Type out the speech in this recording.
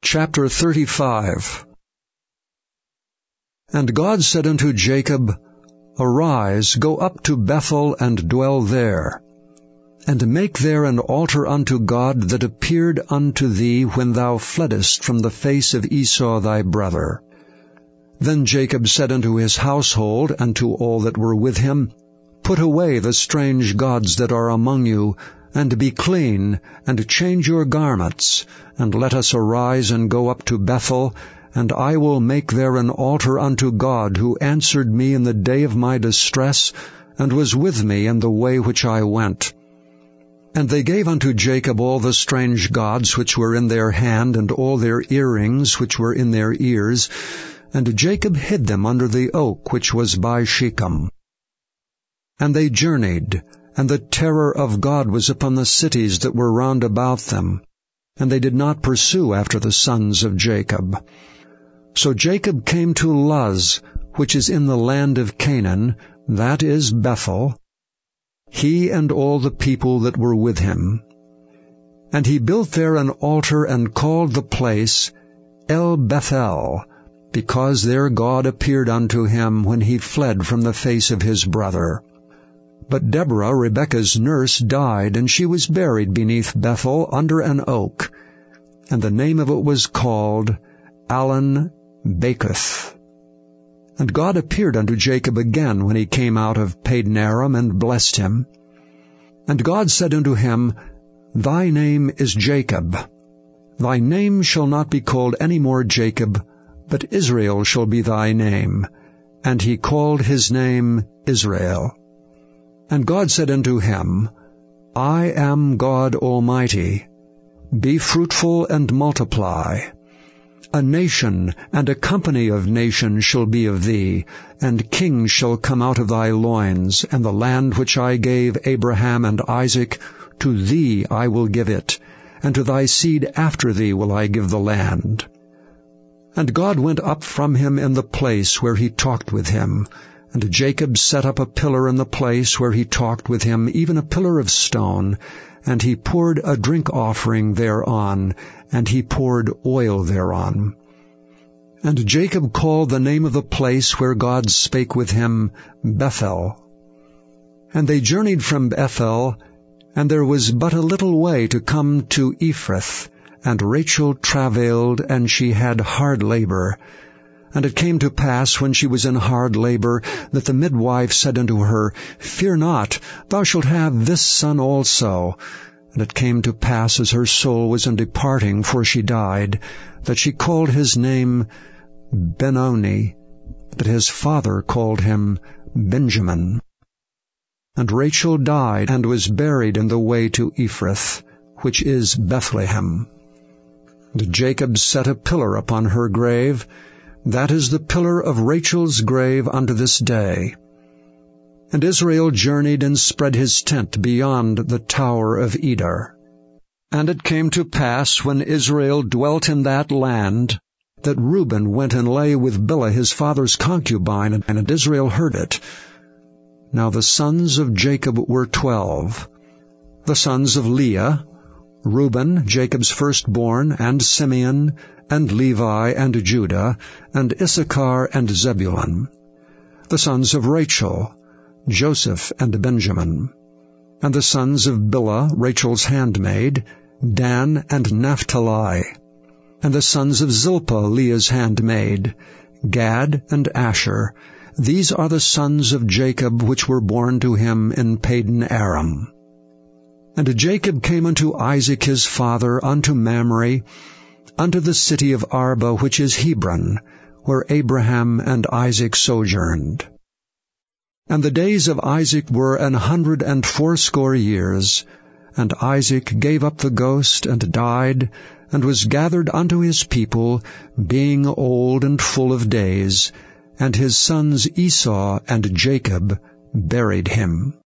Chapter 35. And God said unto Jacob, Arise, go up to Bethel, and dwell there, and make there an altar unto God that appeared unto thee when thou fleddest from the face of Esau thy brother. Then Jacob said unto his household, and to all that were with him, Put away the strange gods that are among you, and be clean, and change your garments, and let us arise and go up to Bethel, and I will make there an altar unto God, who answered me in the day of my distress, and was with me in the way which I went. And they gave unto Jacob all the strange gods which were in their hand, and all their earrings which were in their ears, and Jacob hid them under the oak which was by Shechem. And they journeyed, and the terror of God was upon the cities that were round about them, and they did not pursue after the sons of Jacob. So Jacob came to Luz, which is in the land of Canaan, that is Bethel, he and all the people that were with him. And he built there an altar, and called the place El Bethel, because there God appeared unto him when he fled from the face of his brother. But Deborah, Rebekah's nurse, died, and she was buried beneath Bethel under an oak, and the name of it was called Allon Bacuth. And God appeared unto Jacob again when he came out of Padan Aram, and blessed him. And God said unto him, Thy name is Jacob. Thy name shall not be called any more Jacob, but Israel shall be thy name. And he called his name Israel. And God said unto him, I am God Almighty. Be fruitful and multiply. A nation and a company of nations shall be of thee, and kings shall come out of thy loins, and the land which I gave Abraham and Isaac, to thee I will give it, and to thy seed after thee will I give the land. And God went up from him in the place where he talked with him, and Jacob set up a pillar in the place where he talked with him, even a pillar of stone, and he poured a drink offering thereon, and he poured oil thereon. And Jacob called the name of the place where God spake with him Bethel. And they journeyed from Bethel, and there was but a little way to come to Ephrath, and Rachel travailed, and she had hard labor. And it came to pass, when she was in hard labor, that the midwife said unto her, Fear not, thou shalt have this son also. And it came to pass, as her soul was in departing, for she died, that she called his name Benoni, but his father called him Benjamin. And Rachel died, and was buried in the way to Ephrath, which is Bethlehem. And Jacob set a pillar upon her grave. That is the pillar of Rachel's grave unto this day. And Israel journeyed and spread his tent beyond the tower of Eder. And it came to pass, when Israel dwelt in that land, that Reuben went and lay with Bilhah his father's concubine, and Israel heard it. Now the sons of Jacob were 12. The sons of Leah, Reuben, Jacob's firstborn, and Simeon, and Levi, and Judah, and Issachar, and Zebulun. The sons of Rachel, Joseph, and Benjamin. And the sons of Bilhah, Rachel's handmaid, Dan, and Naphtali. And the sons of Zilpah, Leah's handmaid, Gad, and Asher. These are the sons of Jacob, which were born to him in Padan Aram. And Jacob came unto Isaac his father, unto Mamre, unto the city of Arba, which is Hebron, where Abraham and Isaac sojourned. And the days of Isaac were 180 years, and Isaac gave up the ghost, and died, and was gathered unto his people, being old and full of days, and his sons Esau and Jacob buried him.